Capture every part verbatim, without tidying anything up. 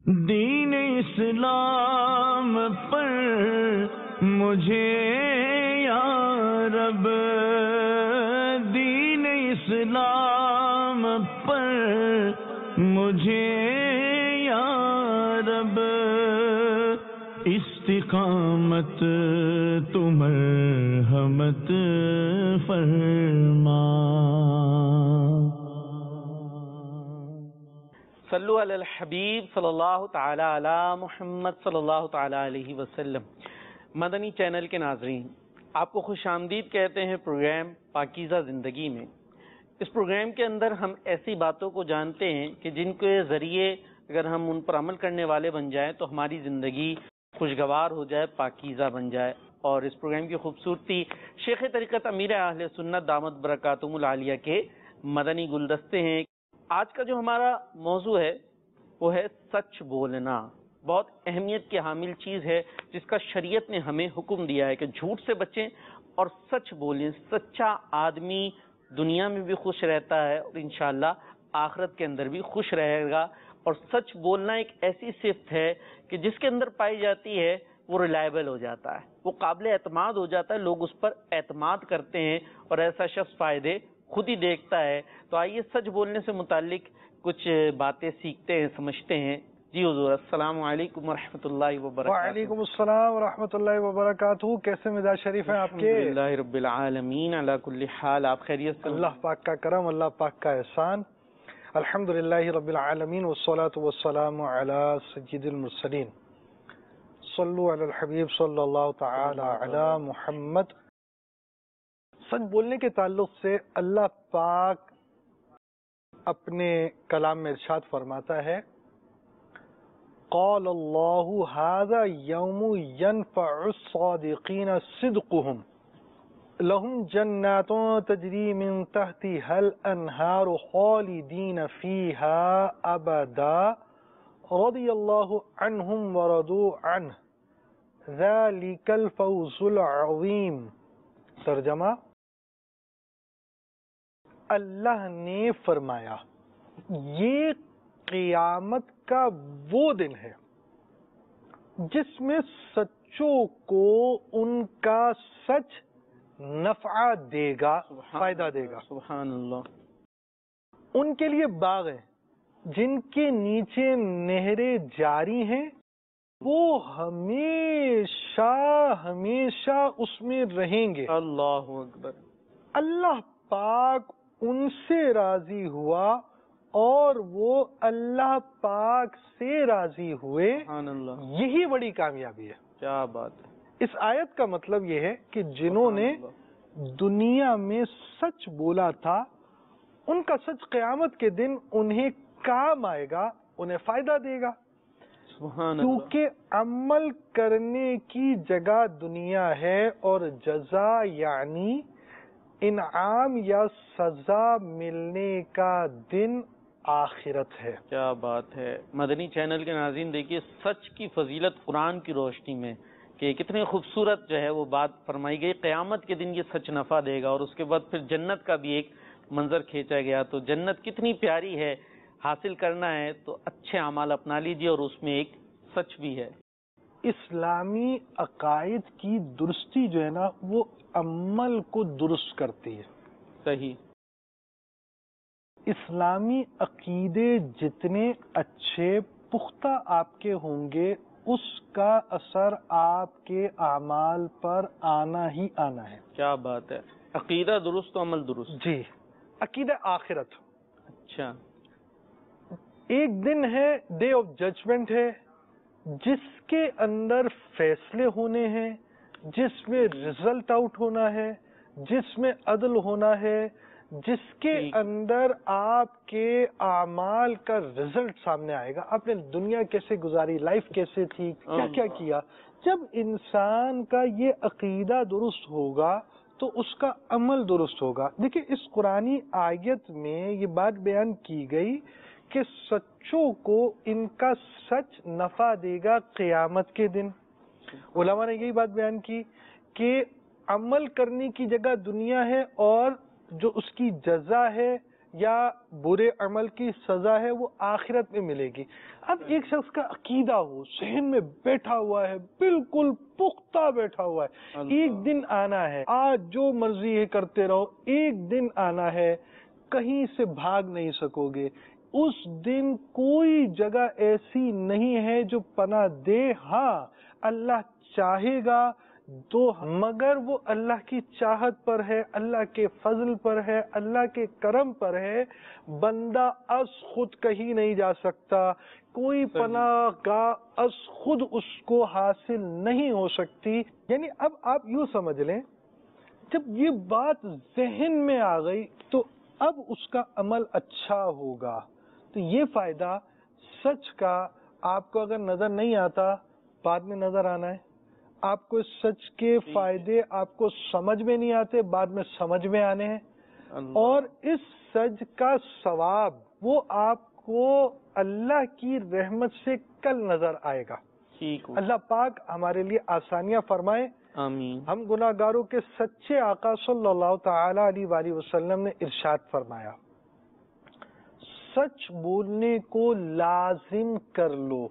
دین اسلام پر مجھے یا رب، دین اسلام پر مجھے یا رب، استقامت تو مرحمت فرما۔ صلو علی الحبیب صلی اللہ تعالی علی محمد صلی اللہ تعالی علیہ وسلم۔ مدنی چینل کے ناظرین، آپ کو خوش آمدید کہتے ہیں پروگرام پاکیزہ زندگی میں۔ اس پروگرام کے اندر ہم ایسی باتوں کو جانتے ہیں کہ جن کے ذریعے اگر ہم ان پر عمل کرنے والے بن جائیں تو ہماری زندگی خوشگوار ہو جائے، پاکیزہ بن جائے۔ اور اس پروگرام کی خوبصورتی شیخ طریقت امیر اہل سنت دامت برکاتہم العالیہ کے مدنی گلدستے ہیں۔ آج کا جو ہمارا موضوع ہے وہ ہے سچ بولنا۔ بہت اہمیت کی حامل چیز ہے جس کا شریعت نے ہمیں حکم دیا ہے کہ جھوٹ سے بچیں اور سچ بولیں۔ سچا آدمی دنیا میں بھی خوش رہتا ہے اور انشاءاللہ آخرت کے اندر بھی خوش رہے گا۔ اور سچ بولنا ایک ایسی صفت ہے کہ جس کے اندر پائی جاتی ہے وہ ریلائبل ہو جاتا ہے، وہ قابل اعتماد ہو جاتا ہے، لوگ اس پر اعتماد کرتے ہیں اور ایسا شخص فائدے خود ہی دیکھتا ہے۔ تو آئیے سچ بولنے سے متعلق کچھ باتیں سیکھتے ہیں، سمجھتے ہیں۔ جی حضور، السلام علیکم ورحمۃ اللہ وبرکاتہ۔ وعلیکم السلام ورحمۃ اللہ وبرکاتہ۔ کیسے مزاج شریف ہیں آپ کے؟ الحمدللہ رب العالمین علی کل حال۔ آپ خیریت سے؟ اللہ پاک کا کرم، اللہ پاک کا احسان، الحمدللہ رب العالمین، والصلاة والسلام علی سید المرسلین، صلو علی الحبیب صلی اللہ تعالی علی محمد۔ سچ بولنے کے تعلق سے اللہ پاک اپنے کلام میں ارشاد فرماتا ہے، قال اللہ ھذا یوم ینفع الصادقین صدقهم لهم جنات تجری من تحتها الانہار خالدین فیها ابدا رضی اللہ عنہم ورضوا عنہ ذلک الفوز العظیم۔ ترجمہ، اللہ نے فرمایا یہ قیامت کا وہ دن ہے جس میں سچوں کو ان کا سچ نفع دے گا، فائدہ دے گا۔ سبحان اللہ۔ ان کے لیے باغ ہیں جن کے نیچے نہریں جاری ہیں، وہ ہمیشہ ہمیشہ اس میں رہیں گے۔ اللہ اکبر۔ اللہ پاک ان سے راضی ہوا اور وہ اللہ پاک سے راضی ہوئے۔ سبحان اللہ۔ یہی بڑی کامیابی ہے۔ کیا بات ہے۔ اس آیت کا مطلب یہ ہے کہ جنہوں نے دنیا میں سچ بولا تھا ان کا سچ قیامت کے دن انہیں کام آئے گا، انہیں فائدہ دے گا، کیونکہ عمل کرنے کی جگہ دنیا ہے اور جزا یعنی انعام یا سزا ملنے کا دن آخرت ہے۔ کیا بات ہے۔ مدنی چینل کے ناظرین دیکھیے سچ کی فضیلت قرآن کی روشنی میں کہ کتنے خوبصورت جو ہے وہ بات فرمائی گئی۔ قیامت کے دن یہ سچ نفع دے گا اور اس کے بعد پھر جنت کا بھی ایک منظر کھینچا گیا۔ تو جنت کتنی پیاری ہے، حاصل کرنا ہے تو اچھے اعمال اپنا لیجیے اور اس میں ایک سچ بھی ہے۔ اسلامی عقائد کی درستی جو ہے نا وہ عمل کو درست کرتی ہے۔ صحیح۔ اسلامی عقیدے جتنے اچھے پختہ آپ کے ہوں گے اس کا اثر آپ کے اعمال پر آنا ہی آنا ہے۔ کیا بات ہے۔ عقیدہ درست، عمل درست۔ جی، عقیدہ آخرت۔ اچھا۔ ایک دن ہے، ڈے آف ججمنٹ ہے، جس کے اندر فیصلے ہونے ہیں، جس میں رزلٹ آؤٹ ہونا ہے، جس میں عدل ہونا ہے، جس کے اندر آپ کے اعمال کا رزلٹ سامنے آئے گا۔ آپ نے دنیا کیسے گزاری، لائف کیسے تھی، کیا کیا کیا۔ جب انسان کا یہ عقیدہ درست ہوگا تو اس کا عمل درست ہوگا۔ دیکھیں اس قرآنی آیت میں یہ بات بیان کی گئی کہ سچوں کو ان کا سچ نفع دے گا قیامت کے دن۔ علماء نے یہی بات بیان کی کہ عمل کرنے کی جگہ دنیا ہے اور جو اس کی جزا ہے یا برے عمل کی سزا ہے وہ آخرت میں ملے گی. اب ایک شخص کا عقیدہ ہو، ذہن میں بیٹھا ہوا ہے، بالکل پختہ بیٹھا ہوا ہے، ایک دن آنا ہے، آج جو مرضی ہے کرتے رہو، ایک دن آنا ہے، کہیں سے بھاگ نہیں سکو گے. اس دن کوئی جگہ ایسی نہیں ہے جو پناہ دے. ہاں اللہ چاہے گا تو، مگر وہ اللہ کی چاہت پر ہے، اللہ کے فضل پر ہے، اللہ کے کرم پر ہے. بندہ از خود کہیں نہیں جا سکتا، کوئی پناہ گاہ از خود اس کو حاصل نہیں ہو سکتی. یعنی اب آپ یوں سمجھ لیں، جب یہ بات ذہن میں آ گئی تو اب اس کا عمل اچھا ہوگا. تو یہ فائدہ سچ کا آپ کو اگر نظر نہیں آتا، بعد میں نظر آنا ہے. آپ کو سچ کے فائدے آپ کو سمجھ میں نہیں آتے، بعد میں سمجھ میں آنے ہیں. اور اس سچ کا ثواب وہ آپ کو اللہ کی رحمت سے کل نظر آئے گا. اللہ پاک ہمارے لیے آسانیاں فرمائے. آمین. ہم گناہ گاروں کے سچے آقا صلی اللہ تعالی علیہ وآلہ وسلم نے ارشاد فرمایا، سچ بولنے کو لازم کر لو،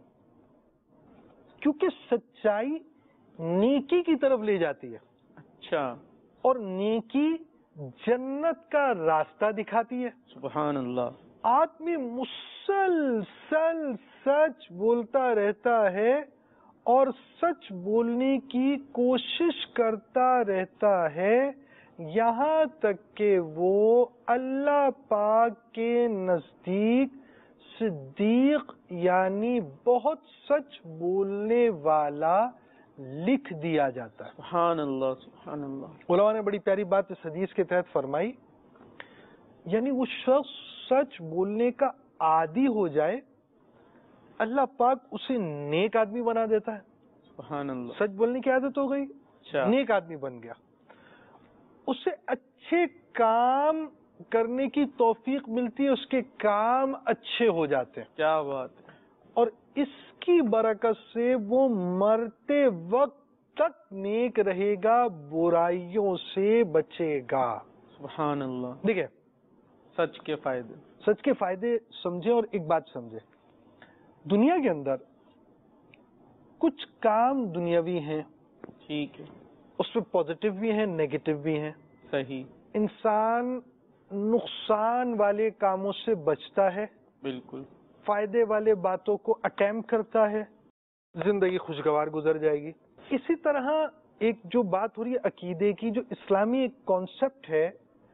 کیونکہ سچائی نیکی کی طرف لے جاتی ہے. اچھا. اور نیکی جنت کا راستہ دکھاتی ہے. سبحان اللہ. آدمی مسلسل سچ بولتا رہتا ہے اور سچ بولنے کی کوشش کرتا رہتا ہے، یہاں تک کہ وہ اللہ پاک کے نزدیک صدیق یعنی بہت سچ بولنے والا لکھ دیا جاتا ہے. سبحان اللہ سبحان اللہ. علماء نے بڑی پیاری بات اس حدیث کے تحت فرمائی، یعنی وہ شخص سچ بولنے کا عادی ہو جائے، اللہ پاک اسے نیک آدمی بنا دیتا ہے. سبحان اللہ. سچ بولنے کی عادت ہو گئی، نیک آدمی بن گیا، اسے اچھے کام کرنے کی توفیق ملتی ہے، اس کے کام اچھے ہو جاتے ہیں. کیا بات ہے. اور اس کی برکت سے وہ مرتے وقت تک نیک رہے گا، برائیوں سے بچے گا. سبحان اللہ. دیکھیں سچ کے فائدے، سچ کے فائدے سمجھیں. اور ایک بات سمجھیں، دنیا کے اندر کچھ کام دنیاوی ہیں، ٹھیک ہے، اس میں پازیٹیو بھی ہیں، نیگیٹو بھی ہیں. صحیح. انسان نقصان والے کاموں سے بچتا ہے، بالکل. فائدے والے باتوں کو اٹیمپٹ کرتا ہے، زندگی خوشگوار گزر جائے گی. اسی طرح ایک جو بات ہو رہی ہے عقیدے کی، جو اسلامی ایک کانسیپٹ ہے،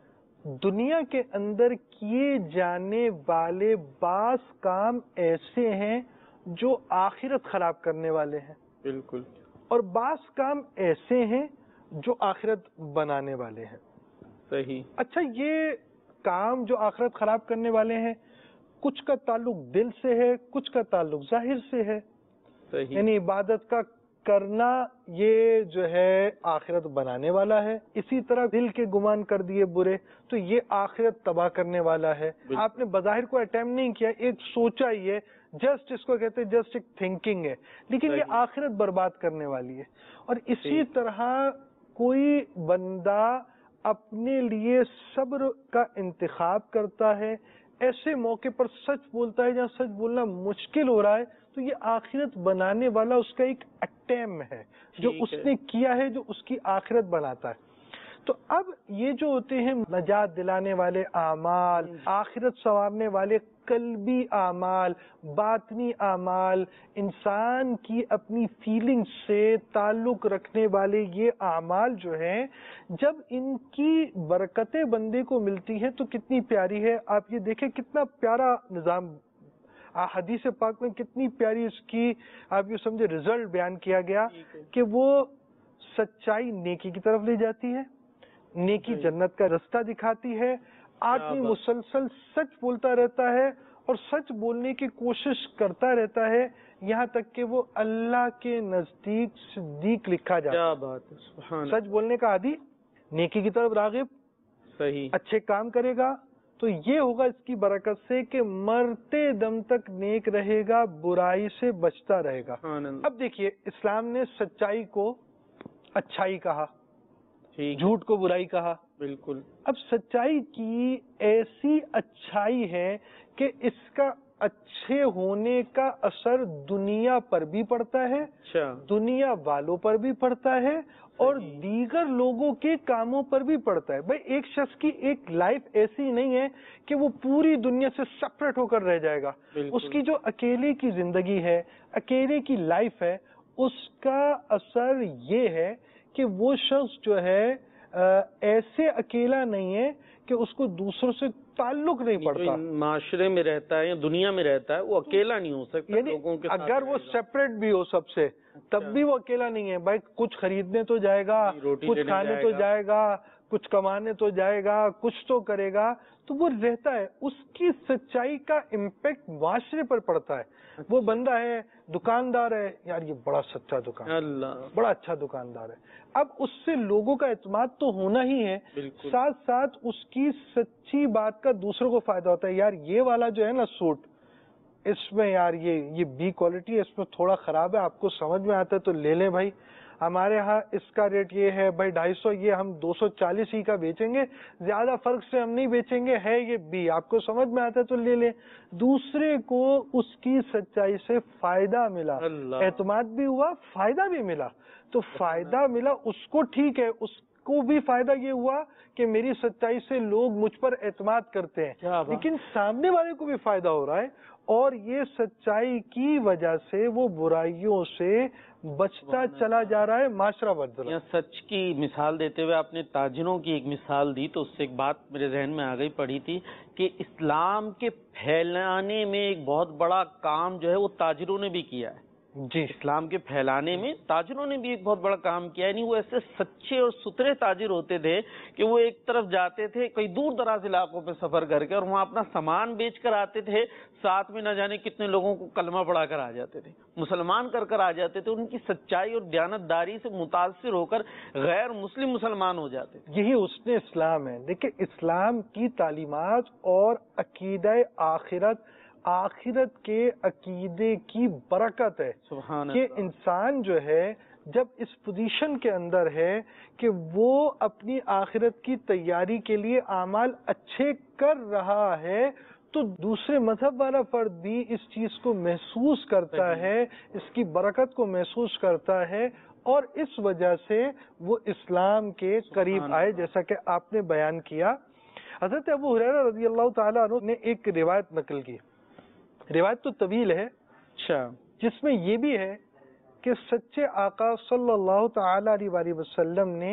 دنیا کے اندر کیے جانے والے بعض کام ایسے ہیں جو آخرت خراب کرنے والے ہیں، بالکل، اور بعض کام ایسے ہیں جو آخرت بنانے والے ہیں. صحیح. اچھا، یہ کام جو آخرت خراب کرنے والے ہیں، کچھ کا تعلق دل سے ہے، کچھ کا تعلق ظاہر سے ہے. صحیح. یعنی عبادت کا کرنا یہ جو ہے آخرت بنانے والا ہے، اسی طرح دل کے گمان کر دیے برے تو یہ آخرت تباہ کرنے والا ہے. آپ نے بظاہر کو اٹیمپٹ نہیں کیا، ایک سوچا ہی ہے، جسٹ اس کو کہتے ہیں جسٹ ایک تھنکنگ ہے، لیکن یہ آخرت برباد کرنے والی ہے. اور اسی طرح کوئی بندہ اپنے لیے صبر کا انتخاب کرتا ہے، ایسے موقع پر سچ بولتا ہے جہاں سچ بولنا مشکل ہو رہا ہے، تو یہ آخرت بنانے والا اس کا ایک اٹیم ہے جو اس نے کیا ہے، جو اس کی آخرت بناتا ہے. تو اب یہ جو ہوتے ہیں نجات دلانے والے اعمال، آخرت سنوارنے والے قلبی اعمال، باطنی اعمال، انسان کی اپنی فیلنگ سے تعلق رکھنے والے یہ اعمال جو ہیں، جب ان کی برکتیں بندے کو ملتی ہیں تو کتنی پیاری ہے. آپ یہ دیکھیں کتنا پیارا نظام حدیث پاک میں، کتنی پیاری اس کی آپ یہ سمجھے رزلٹ بیان کیا گیا کہ وہ سچائی نیکی کی طرف لے جاتی ہے، نیکی جنت کا رستہ دکھاتی ہے. آدمی مسلسل سچ بولتا رہتا ہے اور سچ بولنے کی کوشش کرتا رہتا ہے، یہاں تک کہ وہ اللہ کے نزدیک صدیق لکھا جاتا ہے. کیا بات ہے. سبحان. سچ بولنے کا عادی، نیکی کی طرف راغب، صحیح، اچھے کام کرے گا تو یہ ہوگا اس کی برکت سے کہ مرتے دم تک نیک رہے گا، برائی سے بچتا رہے گا. اب دیکھیے اسلام نے سچائی کو اچھائی کہا، جھوٹ کو برائی کہا، بالکل. اب سچائی کی ایسی اچھائی ہے کہ اس کا اچھے ہونے کا اثر دنیا پر بھی پڑتا ہے, اچھا, دنیا والوں پر بھی پڑتا ہے, اور دیگر لوگوں کے کاموں پر بھی پڑتا ہے. بھائی ایک شخص کی ایک لائف ایسی نہیں ہے کہ وہ پوری دنیا سے سپریٹ ہو کر رہ جائے گا. اس کی جو اکیلے کی زندگی ہے, اکیلے کی لائف ہے, اس کا اثر یہ ہے کہ وہ شخص جو ہے ایسے اکیلا نہیں ہے کہ اس کو دوسروں سے تعلق نہیں پڑتا. معاشرے میں رہتا ہے یا دنیا میں رہتا ہے وہ اکیلا نہیں ہو سکتا. یعنی لوگوں کے اگر وہ سیپریٹ بھی ہو سب سے تب بھی وہ اکیلا نہیں ہے. بھائی کچھ خریدنے تو جائے گا, کچھ کھانے تو جائے گا, کچھ کمانے تو جائے گا, کچھ تو کرے گا, تو وہ رہتا ہے. اس کی سچائی کا امپیکٹ معاشرے پر پڑتا ہے. وہ بندہ ہے, دکاندار ہے, یار یہ بڑا سچا دکان, اللہ بڑا اچھا دکاندار ہے. اب اس سے لوگوں کا اعتماد تو ہونا ہی ہے, ساتھ ساتھ اس کی سچی بات کا دوسروں کو فائدہ ہوتا ہے. یار یہ والا جو ہے نا سوٹ, اس میں یار یہ یہ بی کوالٹی ہے, اس میں تھوڑا خراب ہے, آپ کو سمجھ میں آتا ہے تو لے لیں بھائی, ہمارے ہاں اس کا ریٹ یہ ہے بھائی ڈھائی سو, یہ ہم دو سو چالیس ہی کا بیچیں گے, زیادہ فرق سے ہم نہیں بیچیں گے, ہے یہ بی, آپ کو سمجھ میں آتا ہے تو لے لیں. دوسرے کو اس کی سچائی سے فائدہ ملا, اعتماد بھی ہوا, فائدہ بھی ملا. تو فائدہ ملا اس کو, ٹھیک ہے, اس کو بھی فائدہ یہ ہوا کہ میری سچائی سے لوگ مجھ پر اعتماد کرتے ہیں, لیکن سامنے والے کو بھی فائدہ ہو رہا ہے, اور یہ سچائی کی وجہ سے وہ برائیوں سے بچتا چلا جا رہا ہے, معاشرہ بدل رہا ہے. سچ کی مثال دیتے ہوئے آپ نے تاجروں کی ایک مثال دی, تو اس سے ایک بات میرے ذہن میں آ گئی, پڑھی تھی کہ اسلام کے پھیلانے میں ایک بہت بڑا کام جو ہے وہ تاجروں نے بھی کیا ہے. جی, اسلام کے پھیلانے میں تاجروں نے بھی ایک بہت بڑا کام کیا. یعنی وہ ایسے سچے اور ستھرے تاجر ہوتے تھے کہ وہ ایک طرف جاتے تھے کئی دور دراز علاقوں پہ سفر کر کے, اور وہاں اپنا سامان بیچ کر آتے تھے, ساتھ میں نہ جانے کتنے لوگوں کو کلمہ پڑھا کر آ جاتے تھے, مسلمان کر کر آ جاتے تھے. ان کی سچائی اور دیانتداری سے متاثر ہو کر غیر مسلم مسلمان ہو جاتے تھے. یہی اس نے اسلام ہے. دیکھیں اسلام کی تعلیمات اور عقیدہ آخرت, آخرت کے عقیدے کی برکت ہے کہ انسان جو ہے جب اس پوزیشن کے اندر ہے کہ وہ اپنی آخرت کی تیاری کے لیے اعمال اچھے کر رہا ہے, تو دوسرے مذہب والا فرد بھی اس چیز کو محسوس کرتا ہے, اس کی برکت کو محسوس کرتا ہے, اور اس وجہ سے وہ اسلام کے قریب آئے, جیسا کہ آپ نے بیان کیا. حضرت ابو ہریرہ رضی اللہ تعالیٰ عنہ نے ایک روایت نقل کی, روایت تو طویل ہے, اچھا, جس میں یہ بھی ہے کہ سچے آقا صلی اللہ تعالی علیہ وسلم نے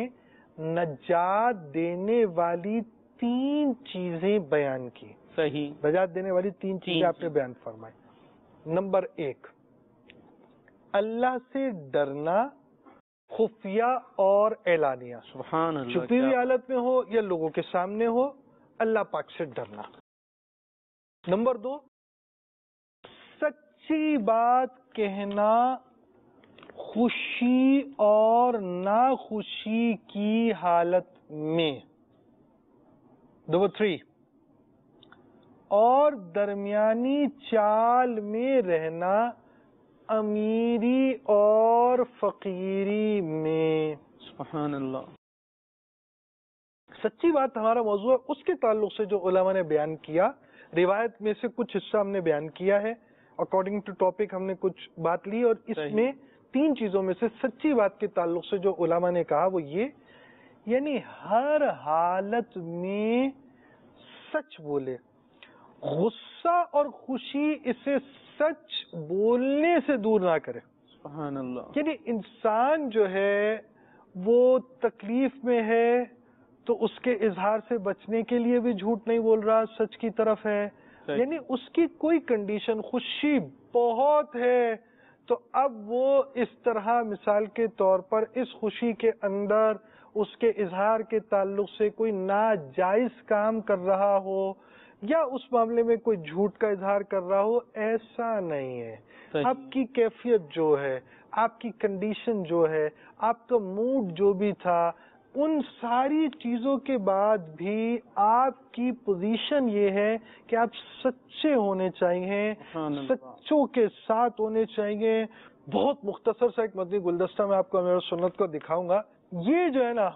نجات دینے والی تین چیزیں بیان کی. صحیح, نجات دینے والی تین چیزیں آپ نے بیان فرمائی. نمبر ایک, اللہ سے ڈرنا, خفیہ اور اعلانیہ, سبحان اللہ, چھپی ہوئی حالت میں ہو یا لوگوں کے سامنے ہو, اللہ پاک سے ڈرنا. نمبر دو, سچی بات کہنا, خوشی اور ناخوشی کی حالت میں. نمبر تھری, اور درمیانی چال میں رہنا, امیری اور فقیری میں. سبحان اللہ. سچی بات ہمارا موضوع ہے, اس کے تعلق سے جو علماء نے بیان کیا, روایت میں سے کچھ حصہ ہم نے بیان کیا ہے, اکارڈنگ ٹو ٹاپک ہم نے کچھ بات لی, اور اس میں تین چیزوں میں سے سچی بات کے تعلق سے جو علماء نے کہا وہ یہ, یعنی ہر حالت میں سچ بولے, غصہ اور خوشی اسے سچ بولنے سے دور نہ کرے. سبحان اللہ. یعنی انسان جو ہے وہ تکلیف میں ہے تو اس کے اظہار سے بچنے کے لیے بھی جھوٹ نہیں بول رہا, سچ کی طرف ہے. یعنی اس کی کوئی کنڈیشن, خوشی بہت ہے تو اب وہ اس طرح مثال کے طور پر اس خوشی کے اندر اس کے اظہار کے تعلق سے کوئی ناجائز کام کر رہا ہو یا اس معاملے میں کوئی جھوٹ کا اظہار کر رہا ہو, ایسا نہیں ہے. آپ کی کیفیت جو ہے, آپ کی کنڈیشن جو ہے, آپ کا موڈ جو بھی تھا, ان ساری چیزوں کے بعد بھی آپ کی پوزیشن یہ ہے کہ آپ سچے ہونے چاہیے, سچوں کے ساتھ ہونے چاہیے. بہت مختصر سا ایک مدنی گلدستہ میں آپ کو امیر سنت کو دکھاؤں گا. یہ جو ہے نا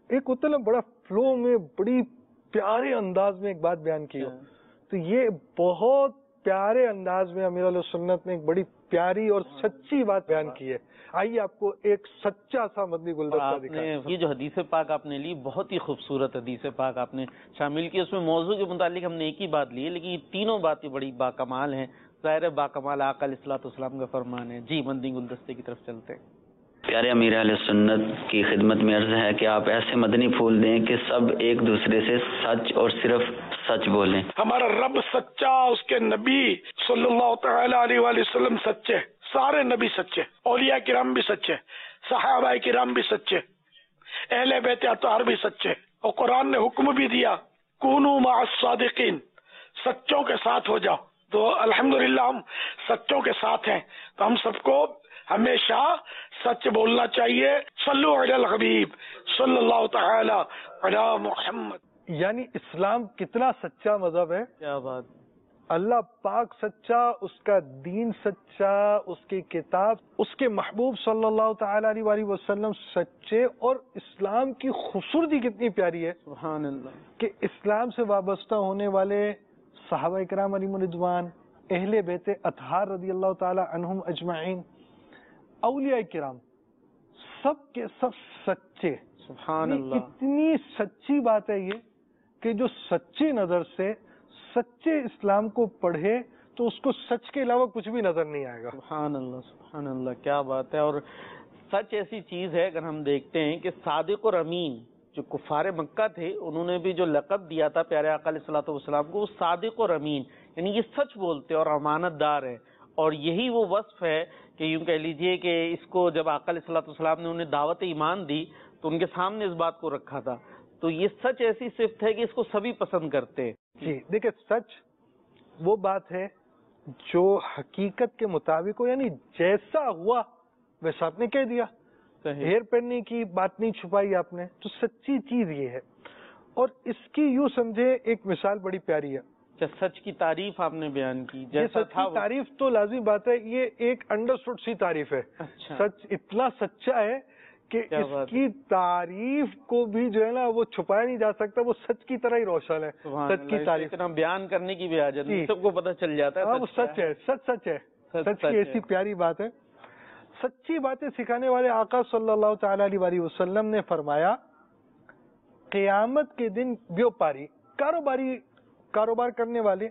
ایک ہوتا ہے نا بڑا فلو میں بڑی پیارے انداز میں ایک بات بیان کی ہو, تو یہ بہت پیارے انداز میں امیر علیہ سنت نے ایک بڑی پیاری اور سچی بات بیان کی ہے. آئیے آپ کو ایک سچا سا مدنی گلدستہ دکھائیں. یہ جو حدیث پاک آپ نے لی, بہت ہی خوبصورت حدیث پاک آپ نے شامل کی. اس میں موضوع کے متعلق ہم نے ایک ہی بات لی ہے, لیکن یہ تینوں باتیں بڑی باکمال ہیں. ظاہر باکمال آقا علیہ الصلوۃ والسلام کا فرمان ہے. جی مدنی گلدستے کی طرف چلتے ہیں. پیارے امیر اہل سنت کی خدمت میں عرض ہے کہ آپ ایسے مدنی پھول دیں کہ سب ایک دوسرے سے سچ اور صرف سچ بولیں. ہمارا رب سچا, اس کے نبی صلی اللہ تعالی علیہ وآلہ وسلم سچے, سارے نبی سچے, اولیاء کرام بھی سچے, صحابہ کرام بھی سچے, اہل بیت اطہار بھی سچے. اور قرآن نے حکم بھی دیا کونوا مع الصادقین, سچوں کے ساتھ ہو جاؤ. تو الحمدللہ ہم سچوں کے ساتھ ہیں. تو ہم سب کو ہمیشہ سچ بولنا چاہیے. صلو علی الحبیب صلی اللہ تعالی علی محمد. یعنی اسلام کتنا سچا مذہب ہے. کیا بات. اللہ پاک سچا, اس کا دین سچا, اس کی کتاب, اس کے محبوب صلی اللہ تعالی علیہ وآلہ وسلم سچے. اور اسلام کی خوبصورتی کتنی پیاری ہے, سبحان اللہ, کہ اسلام سے وابستہ ہونے والے صحابہ کرام علیہم رضوان, اہل بیت اطہار رضی اللہ تعالی عنہم اجمعین, اولیاء کرام, سب کے سب سچے. سبحان اللہ. اتنی سچی بات ہے یہ کہ جو سچی نظر سے سچے اسلام کو پڑھے تو اس کو سچ کے علاوہ کچھ بھی نظر نہیں آئے گا. سبحان اللہ, سبحان اللہ, کیا بات ہے. اور سچ ایسی چیز ہے, اگر ہم دیکھتے ہیں کہ صادق اور امین جو کفار مکہ تھے, انہوں نے بھی جو لقب دیا تھا پیارے آقا علیہ الصلوۃ والسلام کو, وہ صادق اور امین, یعنی یہ سچ بولتے اور امانت دار ہے. اور یہی وہ وصف ہے کہ یوں کہہ لیجئے کہ اس کو جب آقا علیہ الصلوۃ والسلام نے انہیں دعوت ایمان دی تو ان کے سامنے اس بات کو رکھا تھا. تو یہ سچ ایسی صفت ہے کہ اس کو سبھی پسند کرتے ہیں. جی دیکھیں, سچ وہ بات ہے جو حقیقت کے مطابق ہو, یعنی جیسا ہوا ویسا آپ نے کہہ دیا, ہیر پڑنے کی بات نہیں چھپائی آپ نے. تو سچی چیز یہ ہے. اور اس کی یوں سمجھے ایک مثال بڑی پیاری ہے. سچ کی تعریف آپ نے بیان کی, یہ سچ کی تعریف تو لازمی بات ہے, یہ ایک انڈرسٹوڈ سی تعریف ہے. سچ اتنا سچا ہے کہ اس کی تعریف کو بھی جو ہے نا وہ چھپایا نہیں جا سکتا, وہ سچ کی طرح ہی روشن ہے. سچ کی تعریف بیان کرنے کی بھی حاجت نہیں, سب کو پتہ چل جاتا ہے وہ سچ ہے. سچ سچ ہے, سچ کی ایسی پیاری بات ہے. سچی باتیں سکھانے والے آقا صلی اللہ تعالی علیہ وآلہ وسلم نے فرمایا, قیامت کے دن بیوپاری, کاروباری کاروبار کرنے والے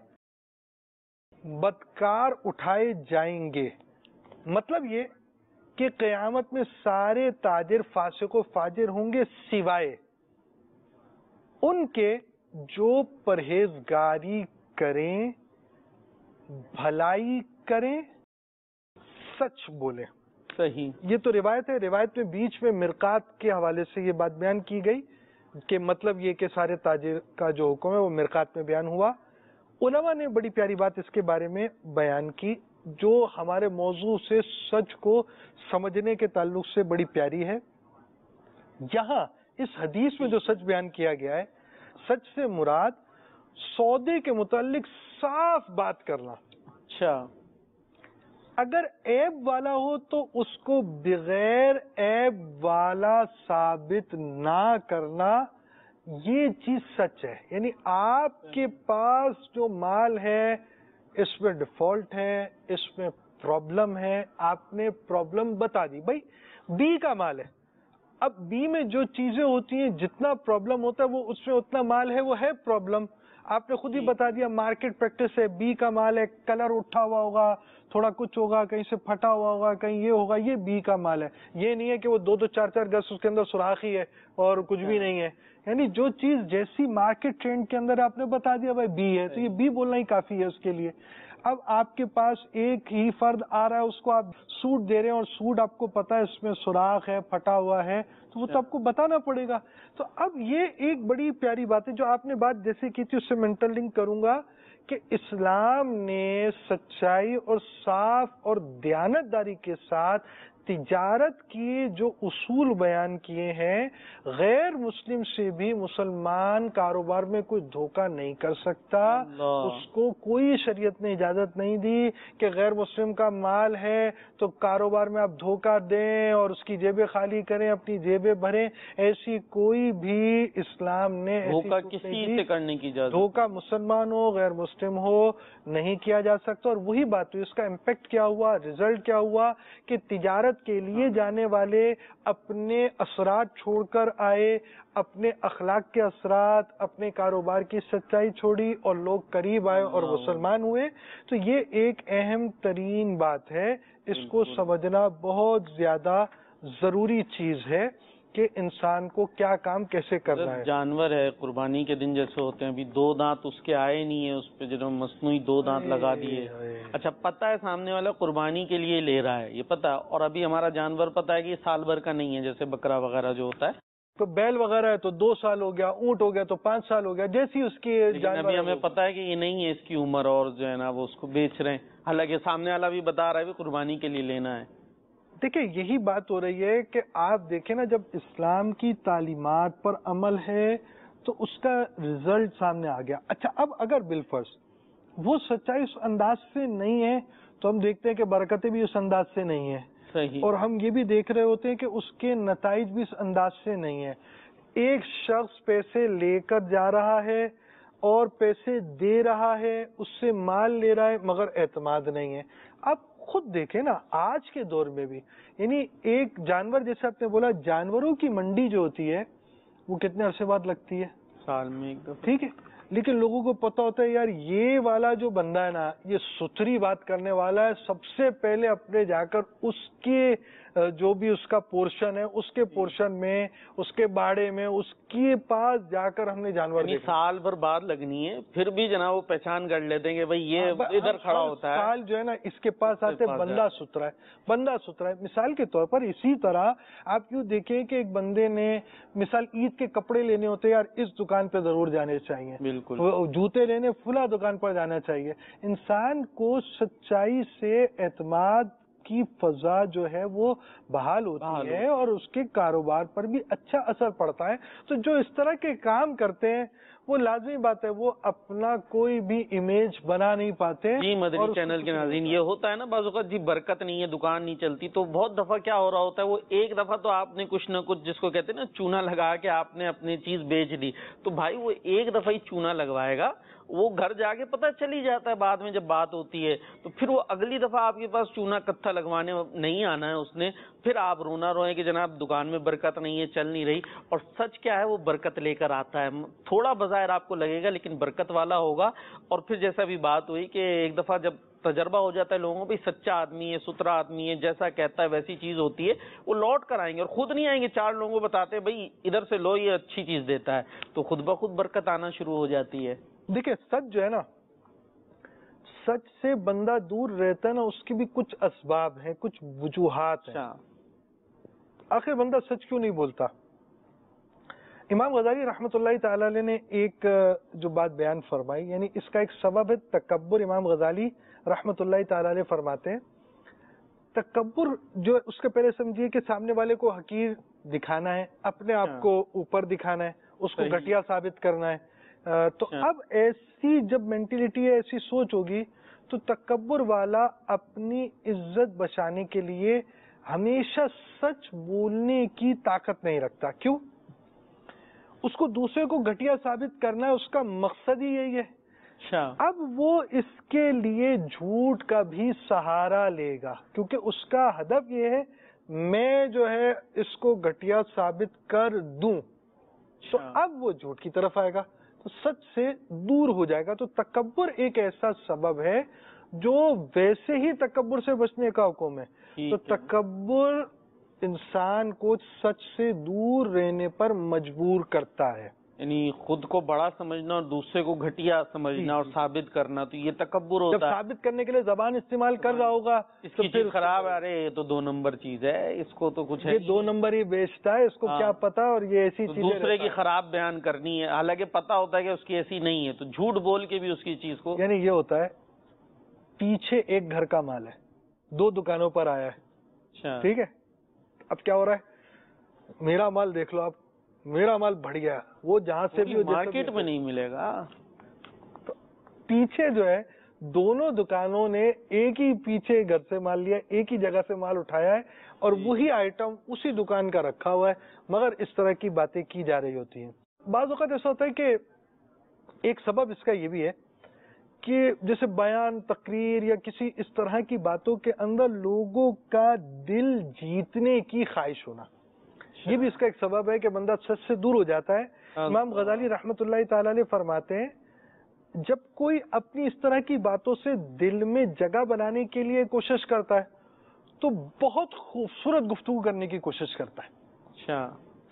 بدکار اٹھائے جائیں گے. مطلب یہ کہ قیامت میں سارے تاجر فاسق و فاجر ہوں گے سوائے ان کے جو پرہیزگاری کریں, بھلائی کریں, سچ بولیں. صحیح. یہ تو روایت ہے. روایت میں بیچ میں مرقات کے حوالے سے یہ بات بیان کی گئی کہ مطلب یہ کہ سارے تاجر کا جو حکم ہے وہ مرقات میں بیان ہوا. علماء نے بڑی پیاری بات اس کے بارے میں بیان کی جو ہمارے موضوع سے سچ کو سمجھنے کے تعلق سے بڑی پیاری ہے. یہاں اس حدیث میں جو سچ بیان کیا گیا ہے, سچ سے مراد سودے کے متعلق صاف بات کرنا. اچھا. اگر عیب والا ہو تو اس کو بغیر عیب والا ثابت نہ کرنا, یہ چیز سچ ہے. یعنی آپ کے پاس جو مال ہے اس میں ڈیفالٹ ہے, اس میں پرابلم ہے, آپ نے پرابلم بتا دی. بھائی بی کا مال ہے, اب بی میں جو چیزیں ہوتی ہیں جتنا پرابلم ہوتا ہے وہ اس میں اتنا مال ہے, وہ ہے پرابلم. آپ نے خود ہی بتا دیا مارکیٹ پریکٹس ہے, بی کا مال ہے, کلر اٹھا ہوا ہوگا, تھوڑا کچھ ہوگا, کہیں سے پھٹا ہوا ہوگا, کہیں یہ ہوگا, یہ بی کا مال ہے. یہ نہیں ہے کہ وہ دو دو چار چار گز اس کے اندر سوراخ ہی ہے اور کچھ بھی نہیں ہے. یعنی جو چیز جیسی مارکیٹ ٹرینڈ کے اندر آپ نے بتا دیا بھائی بی ہے, تو یہ بی بولنا ہی کافی ہے اس کے لیے. اب آپ کے پاس ایک ہی فرد آ رہا ہے, اس کو آپ سوٹ دے رہے ہیں اور سوٹ آپ کو پتا ہے اس میں سوراخ ہے, پھٹا ہوا ہے, تو وہ تو آپ کو بتانا پڑے گا. تو اب یہ ایک بڑی پیاری بات ہے جو آپ نے بات جیسے کی تھی, اس سے میں انٹر لنک کروں گا کہ اسلام نے سچائی اور صاف اور دیانت داری کے ساتھ تجارت کی جو اصول بیان کیے ہیں، غیر مسلم سے بھی مسلمان کاروبار میں کوئی دھوکہ نہیں کر سکتا. اس کو کوئی شریعت نے اجازت نہیں دی کہ غیر مسلم کا مال ہے تو کاروبار میں آپ دھوکہ دیں اور اس کی جیبیں خالی کریں، اپنی جیبیں بھریں. ایسی کوئی بھی اسلام نے دھوکہ کسی سے کرنے کی اجازت، دھوکہ مسلمان ہو غیر مسلم ہو نہیں کیا جا سکتا. اور وہی بات ہوئی، اس کا امپیکٹ کیا ہوا، ریزلٹ کیا ہوا کہ تجارت کے لیے جانے والے اپنے اثرات چھوڑ کر آئے، اپنے اخلاق کے اثرات، اپنے کاروبار کی سچائی چھوڑی اور لوگ قریب آئے اور مسلمان ہوئے. تو یہ ایک اہم ترین بات ہے، اس کو سمجھنا بہت زیادہ ضروری چیز ہے کہ انسان کو کیا کام کیسے کرنا ہے. جانور ہے قربانی کے دن جیسے ہوتے ہیں، ابھی دو دانت اس کے آئے نہیں ہیں، اس پہ جو مصنوعی دو دانت لگا دیے. اچھا پتہ ہے سامنے والا قربانی کے لیے لے رہا ہے، یہ پتہ، اور ابھی ہمارا جانور پتہ ہے کہ یہ سال بھر کا نہیں ہے، جیسے بکرا وغیرہ جو ہوتا ہے. تو بیل وغیرہ ہے تو دو سال ہو گیا، اونٹ ہو گیا تو پانچ سال ہو گیا، جیسی اس کی جانور. ابھی ہمیں پتہ ہے کہ یہ نہیں ہے اس کی عمر، اور جو ہے نا وہ اس کو بیچ رہے ہیں، حالانکہ سامنے والا بھی بتا رہا ہے کہ قربانی کے لیے لینا ہے. دیکھیں یہی بات ہو رہی ہے کہ آپ دیکھیں نا، جب اسلام کی تعلیمات پر عمل ہے تو اس کا رزلٹ سامنے آ گیا. اچھا اب اگر بالفرض وہ سچائی اس انداز سے نہیں ہے تو ہم دیکھتے ہیں کہ برکتیں بھی اس انداز سے نہیں ہیں. صحیح. اور ہم یہ بھی دیکھ رہے ہوتے ہیں کہ اس کے نتائج بھی اس انداز سے نہیں ہیں. ایک شخص پیسے لے کر جا رہا ہے اور پیسے دے رہا ہے، اس سے مال لے رہا ہے مگر اعتماد نہیں ہے. اب خود دیکھیں نا آج کے دور میں بھی، یعنی ایک جانور، جیسے آپ نے بولا جانوروں کی منڈی جو ہوتی ہے وہ کتنے عرصے بعد لگتی ہے؟ سال میں ایک دفعہ. ٹھیک ہے، لیکن لوگوں کو پتا ہوتا ہے یار یہ والا جو بندہ ہے نا یہ ستھری بات کرنے والا ہے، سب سے پہلے اپنے جا کر اس کے جو بھی اس کا پورشن ہے اس کے پورشن میں، اس کے باڑے میں، اس کے پاس جا کر ہم نے جانور یعنی سال بھر بعد لگنی ہے، پھر بھی جناب وہ پہچان کر لیتے ہیں کہ بھئی یہ ادھر کھڑا ہوتا ہے، سال جو ہے نا اس کے پاس آتے بندہ ستھرا ہے، بندہ ستھرا ہے. مثال کے طور پر اسی طرح آپ یوں دیکھیں کہ ایک بندے نے مثال عید کے کپڑے لینے ہوتے یار اس دکان پہ ضرور جانے چاہیے، بالکل جوتے لینے فلاں دکان پر جانا چاہیے. انسان کو سچائی سے اعتماد کی فضا جو ہے وہ بحال ہوتی ہے اور اس کے کاروبار پر بھی اچھا اثر پڑتا ہے. تو جو اس طرح کے کام کرتے ہیں وہ لازمی بات ہے وہ اپنا کوئی بھی امیج بنا نہیں پاتے. جی مدنی چینل کے ناظرین، یہ ہوتا ہے نا بعض اوقات جی برکت نہیں ہے، دکان نہیں چلتی، تو بہت دفعہ کیا ہو رہا ہوتا ہے، وہ ایک دفعہ تو آپ نے کچھ نہ کچھ جس کو کہتے ہیں نا چونا لگا کے آپ نے اپنی چیز بیچ دی، تو بھائی وہ ایک دفعہ ہی چونا لگوائے گا، وہ گھر جا کے پتہ چلی جاتا ہے بعد میں جب بات ہوتی ہے، تو پھر وہ اگلی دفعہ آپ کے پاس چونا کتھا لگوانے نہیں آنا ہے اس نے، پھر آپ رونا روئیں کہ جناب دکان میں برکت نہیں ہے، چل نہیں رہی. اور سچ کیا ہے، وہ برکت لے کر آتا ہے، تھوڑا بظاہر آپ کو لگے گا لیکن برکت والا ہوگا. اور پھر جیسا بھی بات ہوئی کہ ایک دفعہ جب تجربہ ہو جاتا ہے لوگوں کو، سچا آدمی ہے، ستھرا آدمی ہے، جیسا کہتا ہے ویسی چیز ہوتی ہے، وہ لوٹ کر آئیں گے اور خود نہیں آئیں گے، چار لوگوں کو بتاتے ہیں بھائی ادھر سے لو یہ اچھی چیز دیتا ہے، تو خود بخود برکت آنا شروع ہو جاتی ہے. دیکھیں سچ جو ہے نا، سچ سے بندہ دور رہتا ہے نا، اس کی بھی کچھ اسباب ہیں، کچھ وجوہات ہیں. آخر بندہ سچ کیوں نہیں بولتا؟ امام غزالی رحمۃ اللہ تعالی علیہ نے ایک جو بات بیان فرمائی، یعنی اس کا ایک سبب ہے تکبر. امام غزالی رحمۃ اللہ تعالی علیہ فرماتے ہیں تکبر جو اس کے پہلے سمجھیے کہ سامنے والے کو حقیر دکھانا ہے، اپنے آپ کو اوپر دکھانا ہے، اس کو گھٹیا ثابت کرنا ہے. تو اب ایسی جب مینٹلٹی ہے، ایسی سوچ ہوگی تو تکبر والا اپنی عزت بچانے کے لیے ہمیشہ سچ بولنے کی طاقت نہیں رکھتا. کیوں؟ اس کو دوسرے کو گھٹیا ثابت کرنا ہے، اس کا مقصد ہی یہی ہے. اب وہ اس کے لیے جھوٹ کا بھی سہارا لے گا، کیونکہ اس کا ہدف یہ ہے میں جو ہے اس کو گھٹیا ثابت کر دوں، تو اب وہ جھوٹ کی طرف آئے گا، تو سچ سے دور ہو جائے گا. تو تکبر ایک ایسا سبب ہے جو ویسے ہی تکبر سے بچنے کا حکم ہے. تو تکبر انسان کو سچ سے دور رہنے پر مجبور کرتا ہے، یعنی خود کو بڑا سمجھنا اور دوسرے کو گھٹیا سمجھنا اور ثابت کرنا، تو یہ تکبر ہوتا ہے. جب ثابت کرنے کے لیے زبان استعمال کر رہا ہوگا اس کی چیز خراب ہے، ارے یہ تو دو نمبر چیز ہے، اس کو تو کچھ ہے، یہ دو نمبر ہی بیچتا ہے، اس کو کیا پتا، اور یہ ایسی چیز دوسرے کی خراب بیان کرنی ہے، حالانکہ پتا ہوتا ہے کہ اس کی ایسی نہیں ہے، تو جھوٹ بول کے بھی اس کی چیز کو. یعنی یہ ہوتا ہے پیچھے ایک گھر کا مال ہے، دو دکانوں پر آیا ہے، ٹھیک ہے. اب کیا ہو رہا ہے, میرا مال دیکھ لو آپ, میرا مال بڑھ گیا, وہ جہاں سے بھی مارکیٹ میں نہیں ملے گا. پیچھے جو ہے دونوں دکانوں نے ایک ہی پیچھے گھر سے مال لیا, ایک ہی جگہ سے مال اٹھایا ہے, اور وہی آئٹم اسی دکان کا رکھا ہوا ہے, مگر اس طرح کی باتیں کی جا رہی ہوتی ہیں. بعض اوقات ایسا ہوتا ہے کہ ایک سبب اس کا یہ بھی ہے کہ جیسے بیان, تقریر یا کسی اس طرح کی باتوں کے اندر لوگوں کا دل جیتنے کی خواہش ہونا, یہ بھی اس کا ایک سبب ہے کہ بندہ سچ سے دور ہو جاتا ہے. امام غزالی رحمۃ اللہ تعالی علیہ فرماتے ہیں جب کوئی اپنی اس طرح کی باتوں سے دل میں جگہ بنانے کے لیے کوشش کرتا ہے تو بہت خوبصورت گفتگو کرنے کی کوشش کرتا ہے. اچھا.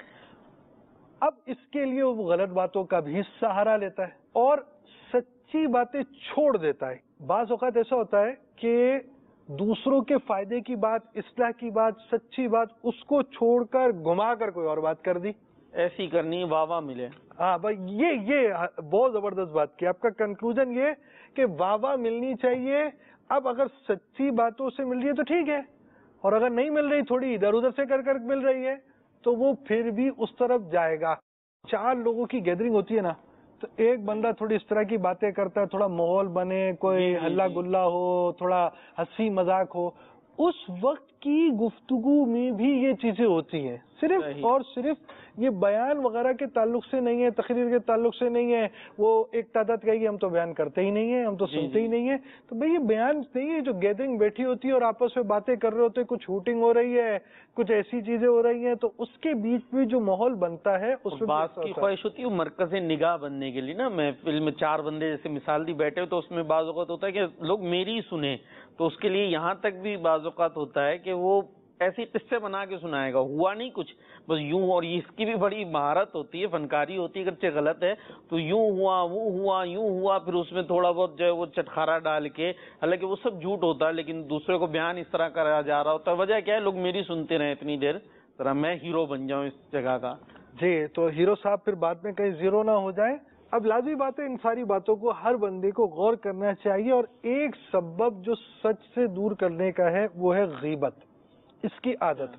اب اس کے لیے وہ غلط باتوں کا بھی سہارا لیتا ہے اور سچی باتیں چھوڑ دیتا ہے. بعض اوقات ایسا ہوتا ہے کہ دوسروں کے فائدے کی بات, اصلاح کی بات, سچی بات, اس کو چھوڑ کر گھما کر کوئی اور بات کر دی, ایسی کرنی واہ واہ ملے. ہاں بھائی, یہ یہ بہت زبردست بات کی آپ کا. کنکلوژن یہ کہ واہ واہ ملنی چاہیے. اب اگر سچی باتوں سے مل رہی ہے تو ٹھیک ہے, اور اگر نہیں مل رہی, تھوڑی ادھر ادھر سے کر کر مل رہی ہے, تو وہ پھر بھی اس طرف جائے گا. چار لوگوں کی گیدرنگ ہوتی ہے نا, تو ایک بندہ تھوڑی اس طرح کی باتیں کرتا ہے, تھوڑا ماحول بنے, کوئی ہلا گلا ہو, تھوڑا ہنسی مذاق ہو, اس وقت کی گفتگو میں بھی یہ چیزیں ہوتی ہیں. صرف اور صرف یہ بیان وغیرہ کے تعلق سے نہیں ہے, تقریر کے تعلق سے نہیں ہے. وہ ایک تعداد کہے گی ہم تو بیان کرتے ہی نہیں ہیں, ہم تو سنتے ہی نہیں ہیں. تو بھئی یہ بیان نہیں ہے, جو گیدرنگ بیٹھی ہوتی ہے اور آپس میں باتیں کر رہے ہوتے, کچھ ہوٹنگ ہو رہی ہے, کچھ ایسی چیزیں ہو رہی ہیں, تو اس کے بیچ میں جو ماحول بنتا ہے اس میں بعض کی خواہش ہوتی ہے مرکز نگاہ بننے کے لیے نا. محفل میں چار بندے جیسے مثال دی بیٹھے تو اس میں بعض اوقات ہوتا ہے کہ لوگ میری سنیں, تو اس کے لیے یہاں تک بھی بعض اوقات ہوتا ہے کہ وہ ایسی قصے بنا کے سنائے گا, ہوا نہیں کچھ, بس یوں. اور اس کی بھی بڑی مہارت ہوتی ہے, فنکاری ہوتی ہے, اگرچہ غلط ہے تو یوں ہوا, وہ ہوا, یوں ہوا, پھر اس میں تھوڑا بہت جو ہے وہ چٹخارا ڈال کے, حالانکہ وہ سب جھوٹ ہوتا ہے لیکن دوسرے کو بیان اس طرح کرا جا رہا ہوتا ہے. وجہ کیا ہے, لوگ میری سنتے رہے اتنی دیر, ذرا میں ہیرو بن جاؤں اس جگہ کا. جی, تو ہیرو صاحب پھر بعد میں کہیں زیرو نہ ہو جائے. اب لازمی بات ہے ان ساری باتوں کو ہر بندے کو غور کرنا چاہیے, اور ایک سبب جو سچ سے دور کرنے کا ہے وہ ہے غیبت, اس کی عادت.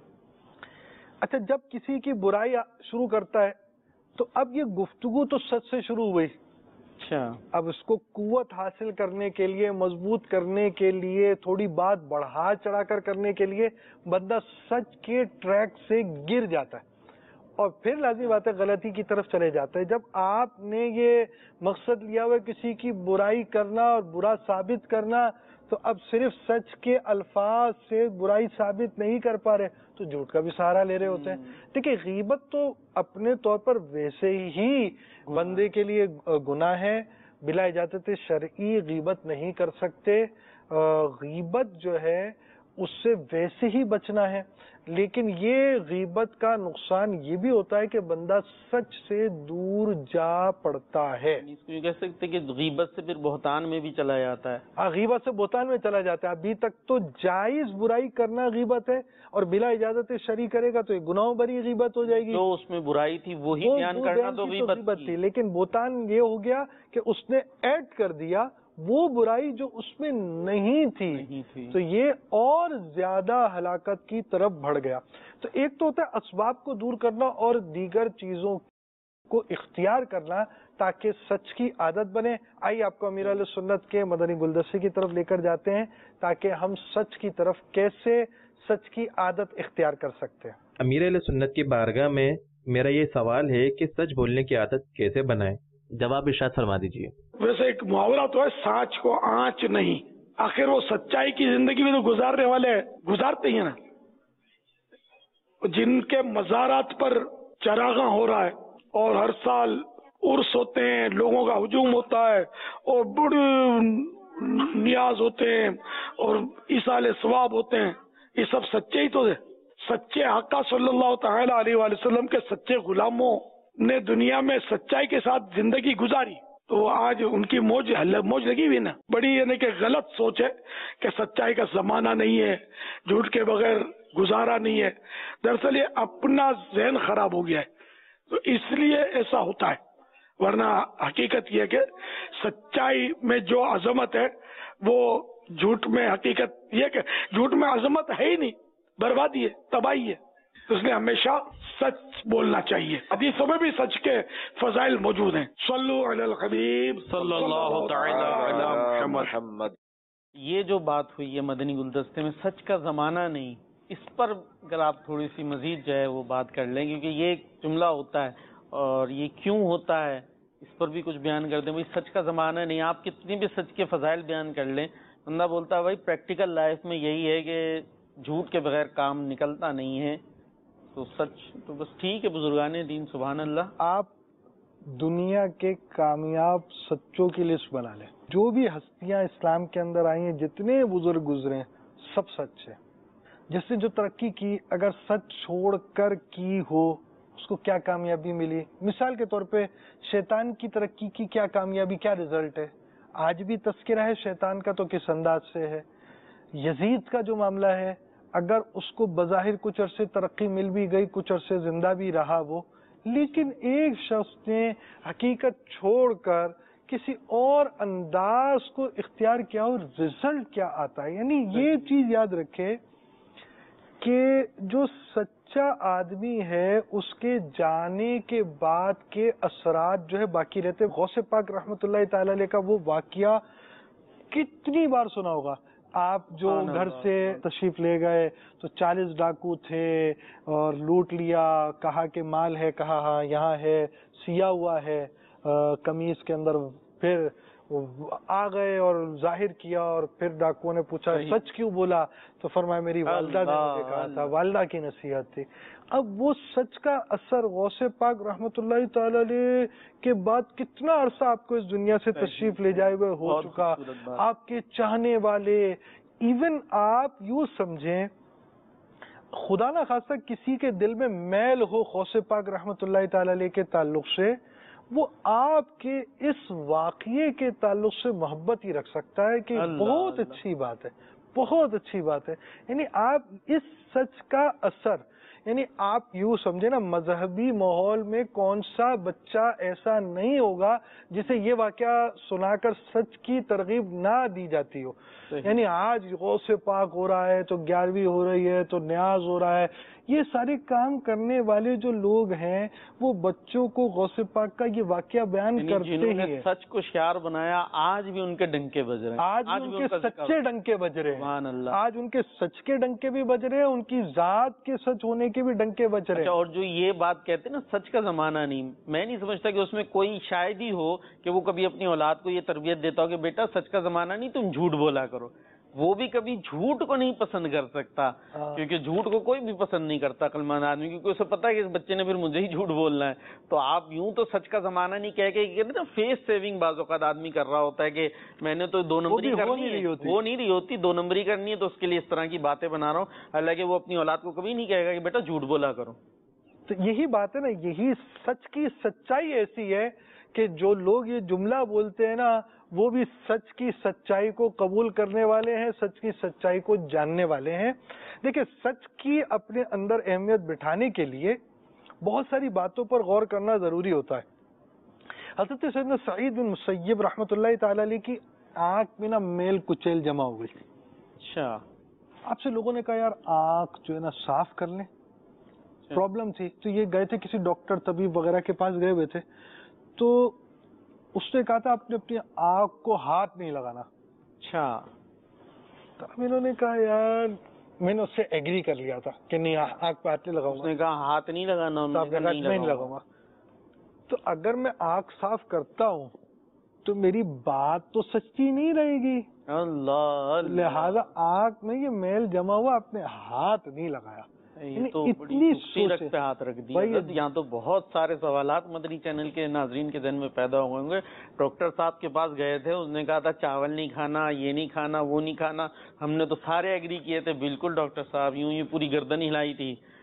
اچھا, جب کسی کی برائی شروع کرتا ہے تو اب یہ گفتگو تو سچ سے شروع ہوئی. اچھا, اب اس کو قوت حاصل کرنے کے لیے, مضبوط کرنے کے لیے, تھوڑی بات بڑھا چڑھا کر کرنے کے لیے بندہ سچ کے ٹریک سے گر جاتا ہے اور پھر لازمی بات ہے غلطی کی طرف چلے جاتے ہیں. جب آپ نے یہ مقصد لیا ہوا کسی کی برائی کرنا اور برا ثابت کرنا, تو اب صرف سچ کے الفاظ سے برائی ثابت نہیں کر پا رہے تو جھوٹ کا بھی سہارا لے رہے ہوتے ہیں. دیکھیں, غیبت تو اپنے طور پر ویسے ہی بندے کے لیے گناہ ہے, بلا اجازت شرعی غیبت نہیں کر سکتے. غیبت جو ہے اس سے ویسے ہی بچنا ہے, لیکن یہ غیبت کا نقصان یہ بھی ہوتا ہے کہ بندہ سچ سے دور جا پڑتا ہے. اس کو یہ کہہ سکتے کہ غیبت سے پھر بہتان میں بھی چلا جاتا ہے. ہاں, غیبت سے بہتان میں چلا جاتا ہے. ابھی تک تو جائز برائی کرنا غیبت ہے, اور بلا اجازت شرعی کرے گا تو یہ گناہوں بری غیبت ہو جائے گی. جو اس میں برائی تھی وہی بیان کرنا تو غیبت تھی, لیکن بہتان یہ ہو گیا کہ اس نے ایڈ کر دیا وہ برائی جو اس میں نہیں تھی, تو یہ اور زیادہ ہلاکت کی طرف بڑھ گیا. تو ایک تو ہوتا ہے اسباب کو دور کرنا اور دیگر چیزوں کو اختیار کرنا تاکہ سچ کی عادت بنے. آئیے آپ کو امیر اہل سنت کے مدنی گلدستے کی طرف لے کر جاتے ہیں تاکہ ہم سچ کی طرف کیسے سچ کی عادت اختیار کر سکتے ہیں. امیر اہل سنت کی بارگاہ میں میرا یہ سوال ہے کہ سچ بولنے کی عادت کیسے بنائیں؟ جواب ارشاد فرما دیجیے. ویسے ایک محاورہ تو ہے, سانچ کو آنچ نہیں. آخر وہ سچائی کی زندگی میں تو گزارنے والے گزارتے ہی ہیں نا. جن کے مزارات پر چراغاں ہو رہا ہے اور ہر سال عرس ہوتے ہیں, لوگوں کا ہجوم ہوتا ہے اور بڑے نیاز ہوتے ہیں اور ایصال ثواب ہوتے ہیں, یہ سب سچے ہی تو ہے. سچے آقا صلی اللہ تعالی علیہ وآلہ وسلم کے سچے غلاموں نے دنیا میں سچائی کے ساتھ زندگی گزاری, تو آج ان کی موج موج لگی ہوئی نا. بڑی یعنی کہ غلط سوچ ہے کہ سچائی کا زمانہ نہیں ہے, جھوٹ کے بغیر گزارا نہیں ہے. دراصل یہ اپنا ذہن خراب ہو گیا ہے, تو اس لیے ایسا ہوتا ہے. ورنہ حقیقت یہ کہ سچائی میں جو عظمت ہے وہ جھوٹ میں, حقیقت یہ کہ جھوٹ میں عظمت ہے ہی نہیں. بربادی ہے, تباہی ہے. اس لیے ہمیشہ سچ بولنا چاہیے. حدیثوں میں بھی سچ کے فضائل موجود ہیں. صلو علی الحبیب صلی اللہ تعالی علی محمد. یہ جو بات ہوئی ہے مدنی گلدستے میں, سچ کا زمانہ نہیں, اس پر اگر آپ تھوڑی سی مزید جو ہے وہ بات کر لیں, کیونکہ یہ ایک جملہ ہوتا ہے اور یہ کیوں ہوتا ہے اس پر بھی کچھ بیان کر دیں. بھائی سچ کا زمانہ نہیں, آپ کتنی بھی سچ کے فضائل بیان کر لیں, بندہ بولتا ہے بھائی پریکٹیکل لائف میں یہی ہے کہ جھوٹ کے بغیر کام نکلتا نہیں ہے. تو سچ تو بس ٹھیک ہے, بزرگان دین سبحان اللہ. آپ دنیا کے کامیاب سچوں کی لسٹ بنا لیں. جو بھی ہستیاں اسلام کے اندر آئی ہیں, جتنے بزرگ گزرے ہیں, سب سچ ہے. جس نے جو ترقی کی, اگر سچ چھوڑ کر کی ہو, اس کو کیا کامیابی ملی. مثال کے طور پہ شیطان کی ترقی کی کیا کامیابی, کیا رزلٹ ہے. آج بھی تذکرہ ہے شیطان کا تو کس انداز سے ہے. یزید کا جو معاملہ ہے, اگر اس کو بظاہر کچھ عرصے ترقی مل بھی گئی, کچھ عرصے زندہ بھی رہا وہ, لیکن ایک شخص نے حقیقت چھوڑ کر کسی اور انداز کو اختیار کیا اور رزلٹ کیا آتا ہے. یعنی یہ چیز یاد رکھے کہ جو سچا آدمی ہے اس کے جانے کے بعد کے اثرات جو ہے باقی رہتے. غوث پاک رحمۃ اللہ تعالی علیہ کا وہ واقعہ کتنی بار سنا ہوگا آپ, جو گھر سے تشریف لے گئے تو چالیس ڈاکو تھے اور لوٹ لیا, کہا کہ مال ہے, کہا ہاں یہاں ہے, سیا ہوا ہے قمیص کے اندر, پھر آ گئے اور ظاہر کیا, اور پھر ڈاکوؤں نے پوچھا سچ کیوں بولا, تو فرمایا میری والدہ نے مجھے کہا تھا, والدہ کی نصیحت تھی. اب وہ سچ کا اثر غوث پاک رحمۃ اللہ تعالی علیہ کے بعد کتنا عرصہ آپ کو اس دنیا سے تشریف لے جائے ہوئے ہو چکا. آپ کے چاہنے والے, ایون آپ یوں سمجھیں خدا نہ خاصہ کسی کے دل میں میل ہو غوث پاک رحمۃ اللہ تعالی علیہ کے تعلق سے, وہ آپ کے اس واقعے کے تعلق سے محبت ہی رکھ سکتا ہے کہ بہت اچھی بات ہے, بہت اچھی بات ہے. یعنی آپ اس سچ کا اثر, یعنی آپ یوں سمجھے نا, مذہبی ماحول میں کون سا بچہ ایسا نہیں ہوگا جسے یہ واقعہ سنا کر سچ کی ترغیب نہ دی جاتی ہو. یعنی آج غوث پاک ہو رہا ہے تو گیارہویں ہو رہی ہے تو نیاز ہو رہا ہے, یہ سارے کام کرنے والے جو لوگ ہیں وہ بچوں کو غوث پاک کا یہ واقعہ بیان کرتے ہیں. سچ کو شعار بنایا, آج بھی ان کے ڈنکے بج رہے ہیں, آج ان کے سچے ڈنکے بج رہے ہیں, آج ان کے سچ کے ڈنکے بھی بج رہے ہیں, ان کی ذات کے سچ ہونے کے بھی ڈنکے بج رہے ہیں. اور جو یہ بات کہتے ہیں نا سچ کا زمانہ نہیں, میں نہیں سمجھتا کہ اس میں کوئی شاید ہی ہو کہ وہ کبھی اپنی اولاد کو یہ تربیت دیتا ہو کہ بیٹا سچ کا زمانہ نہیں, تم جھوٹ بولا کرو. وہ بھی کبھی جھوٹ کو نہیں پسند کر سکتا, کیونکہ جھوٹ کو کوئی بھی پسند نہیں کرتا عقلمند آدمی, کیونکہ اسے پتا ہے کہ اس بچے نے پھر مجھے ہی جھوٹ بولنا ہے. تو آپ یوں تو سچ کا زمانہ نہیں کہہ کے نا فیس سیونگ بعض اوقات آدمی کر رہا ہوتا ہے کہ میں نے تو دو نمبری کرنی ہے, وہ نہیں رہی ہوتی, دو نمبری کرنی ہے تو اس کے لیے اس طرح کی باتیں بنا رہا ہوں. حالانکہ وہ اپنی اولاد کو کبھی نہیں کہے گا کہ بیٹا جھوٹ بولا کرو. تو یہی بات ہے نا, یہی سچ کی سچائی ایسی ہے کہ جو لوگ یہ جملہ بولتے ہیں نا وہ بھی سچ کی سچائی کو قبول کرنے والے ہیں, سچ کی سچائی کو جاننے والے ہیں. دیکھیں سچ کی اپنے اندر اہمیت بٹھانے کے لیے بہت ساری باتوں پر غور کرنا ضروری ہوتا ہے. حضرت سیدنا سعید بن مسیب رحمۃ اللہ تعالی علیہ کی آنکھ میں نا میل کچیل جمع ہو گئی. اچھا, آپ سے لوگوں نے کہا یار آنکھ جو ہے نا صاف کر لیں, پرابلم تھی. تو یہ گئے تھے کسی ڈاکٹر طبیب وغیرہ کے پاس گئے ہوئے تھے, تو اس نے کہا تھا آپ نے اپنی آنکھ کو ہاتھ نہیں لگانا. اچھا, تو اب انہوں نے کہا یار, میں نے اس سے ایگری کر لیا تھا کہ نہیں آنکھ پہ ہاتھ نہیں لگاؤں گا. اس نے کہا ہاتھ نہیں لگانا, نہیں لگاؤں گا. تو اگر میں آنکھ صاف کرتا ہوں تو میری بات تو سچی نہیں رہے گی. اللہ, لہذا آنکھ میں یہ میل جمع ہوا, آپ نے ہاتھ نہیں لگایا. تو اتنی سوچ پہ ہاتھ رکھ دیا. یہاں تو بہت سارے سوالات مدنی چینل کے ناظرین کے ذہن میں پیدا ہوئے ہوں گے. ڈاکٹر صاحب کے پاس گئے تھے, اس نے کہا تھا چاول نہیں کھانا, یہ نہیں کھانا, وہ نہیں کھانا. ہم نے تو سارے ایگری کیے تھے بالکل ڈاکٹر صاحب, یوں ہی پوری گردن ہلائی تھی.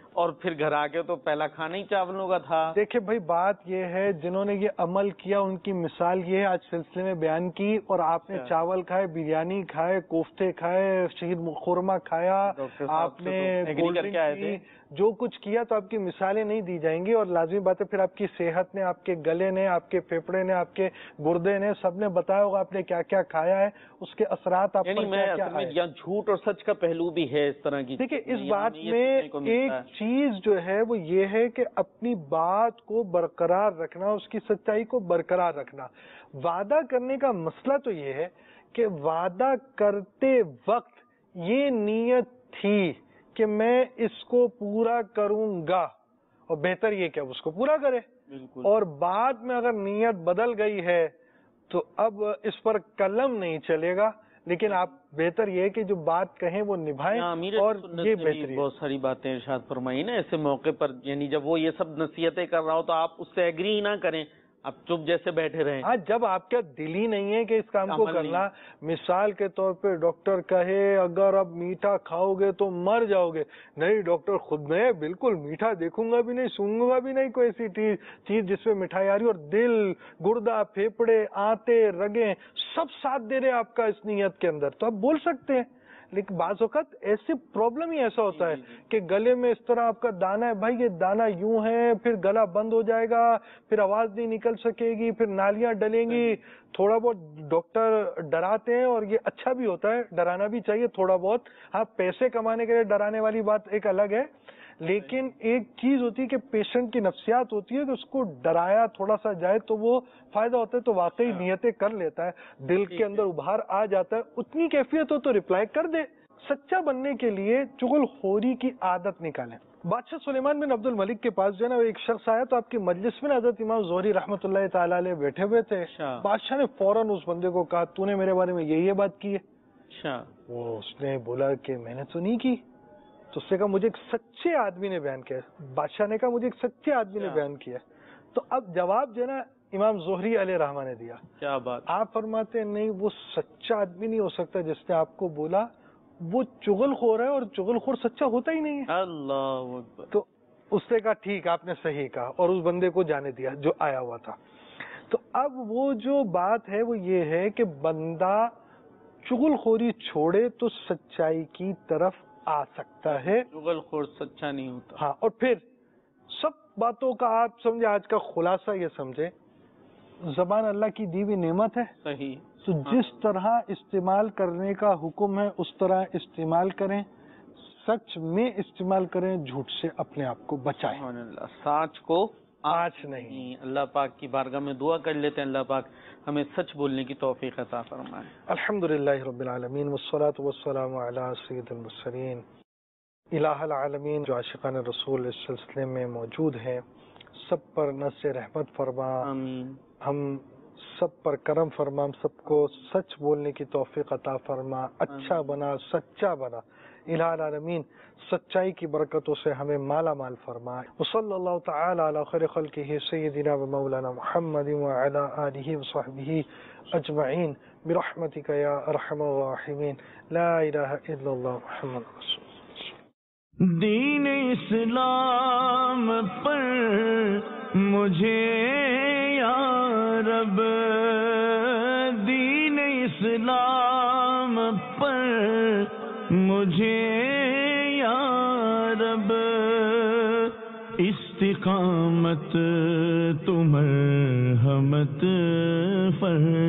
اور پھر گھر آ کے تو پہلا کھانا ہی چاولوں کا تھا. دیکھیں بھائی بات یہ ہے جنہوں نے یہ عمل کیا ان کی مثال یہ ہے آج سلسلے میں بیان کی, اور آپ نے چاول کھائے, بریانی کھائے, کوفتے کھائے, شیر خورما کھایا, آپ نے کولڈ ڈرنک پی, جو کچھ کیا, تو آپ کی مثالیں نہیں دی جائیں گی. اور لازمی بات ہے پھر آپ کی صحت نے, آپ کے گلے نے, آپ کے پھیپھڑے نے, آپ کے گردے نے, سب نے بتایا ہوگا آپ نے کیا کیا کھایا ہے, اس کے اثرات آپ پر کیا کیا آئے. یہاں جھوٹ اور سچ کا پہلو بھی ہے اس طرح کی. دیکھیں اس بات میں ایک چیز جو ہے وہ یہ ہے کہ اپنی بات کو برقرار رکھنا, اس کی سچائی کو برقرار رکھنا. وعدہ کرنے کا مسئلہ تو یہ ہے کہ وعدہ کرتے وقت یہ نیت تھی کہ میں اس کو پورا کروں گا, اور بہتر یہ کہ اب اس کو پورا کرے. اور بعد میں اگر نیت بدل گئی ہے تو اب اس پر قلم نہیں چلے گا, لیکن آپ بہتر یہ ہے کہ جو بات کہیں وہ نبھائیں. اور یہ بہتر بہت ساری باتیں ارشاد فرمائی نا ایسے موقع پر, یعنی جب وہ یہ سب نصیحتیں کر رہا ہو تو آپ اس سے ایگری ہی نہ کریں, آپ چپ جیسے بیٹھے رہیں. ہاں جب آپ کا دل ہی نہیں ہے کہ اس کام کو کرنا. مثال کے طور پہ ڈاکٹر کہے اگر اب میٹھا کھاؤ گے تو مر جاؤ گے, نہیں ڈاکٹر خود میں بالکل میٹھا دیکھوں گا بھی نہیں, سنوں گا بھی نہیں کوئی ایسی چیز جس میں مٹھائی آ رہی, اور دل, گردہ, پھیپڑے, آنتے, رگیں سب ساتھ دے رہے آپ کا اس نیت کے اندر, تو آپ بول سکتے ہیں. لیکن بعض اوقات ایسے پرابلم ہی ایسا ہوتا ہے کہ گلے میں اس طرح آپ کا دانا ہے, بھائی یہ دانا یوں ہے, پھر گلا بند ہو جائے گا, پھر آواز نہیں نکل سکے گی, پھر نالیاں ڈلیں گی. تھوڑا بہت ڈاکٹر ڈراتے ہیں اور یہ اچھا بھی ہوتا ہے, ڈرانا بھی چاہیے تھوڑا بہت. ہاں پیسے کمانے کے لیے ڈرانے والی بات ایک الگ ہے, لیکن ایک چیز ہوتی ہے کہ پیشنٹ کی نفسیات ہوتی ہے کہ اس کو ڈرایا تھوڑا سا جائے تو وہ فائدہ ہوتا ہے, تو واقعی نیتیں کر لیتا ہے, دل کے اندر ابھار آ جاتا ہے. اتنی کیفیت ہو تو ریپلائی کر دے. سچا بننے کے لیے چغل خوری کی عادت نکالیں. بادشاہ سلیمان بن عبد الملک کے پاس جو ہے نا ایک شخص آیا, تو آپ کی مجلس میں حضرت امام زہری رحمۃ اللہ تعالی علیہ بیٹھے ہوئے تھے. بادشاہ نے فوراً اس بندے کو کہا تو نے میرے بارے میں یہ یہ بات کی ہے. وہ اس نے بولا کہ میں نے تو نہیں کی. تو اس نے کہا مجھے ایک سچے آدمی نے بیان کیا. بادشاہ نے کہا مجھے ایک سچے آدمی نے بیان کیا. تو اب جواب جو ہے نا امام زہری علیہ رحمہ نے دیا. کیا بات؟ آپ فرماتے ہیں نہیں, وہ سچا آدمی نہیں ہو سکتا جس نے آپ کو بولا, وہ چغل خور ہے, اور چغل خور سچا ہوتا ہی نہیں ہے. اللہ اکبر. تو اس نے کہا ٹھیک آپ نے صحیح کہا, اور اس بندے کو جانے دیا جو آیا ہوا تھا. تو اب وہ جو بات ہے وہ یہ ہے کہ بندہ چغل خوری چھوڑے تو سچائی کی طرف آ سکتا ہے. چغل خور سچا نہیں ہوتا. ہاں, اور پھر سب باتوں کا آپ سمجھے, آج کا خلاصہ یہ سمجھے, زبان اللہ کی دی ہوئی نعمت ہے. صحیح. تو جس طرح استعمال کرنے کا حکم ہے اس طرح استعمال کریں, سچ میں استعمال کریں, جھوٹ سے اپنے آپ کو بچائیں. سچ کو آج نہیں. اللہ پاک کی بارگاہ میں دعا کر لیتے ہیں, اللہ پاک ہمیں سچ بولنے کی توفیق عطا فرمائے. الحمدللہ رب العالمین والصلاة والسلام علی سید المرسلین. الہ العالمین جو عاشقان رسول اس سلسلے میں موجود ہیں سب پر نظر رحمت فرما. آمین. ہم سب پر کرم فرما, ہم سب کو سچ بولنے کی توفیق عطا فرما, اچھا بنا, سچا بنا. الہ العالمین سچائی کی برکتوں سے ہمیں مالا مال فرمائے. وصلی اللہ تعالی علی خیر خلقہ سیدنا و مولانا محمد وعلی آلہ وصحبہ اجمعین برحمتک یا ارحم الراحمین. لا الہ الا اللہ محمد رسول اللہ. دین اسلام پر مجھے یا رب, دین اسلام پر مجھے یا رب, استقامت تو مرحمت فرما.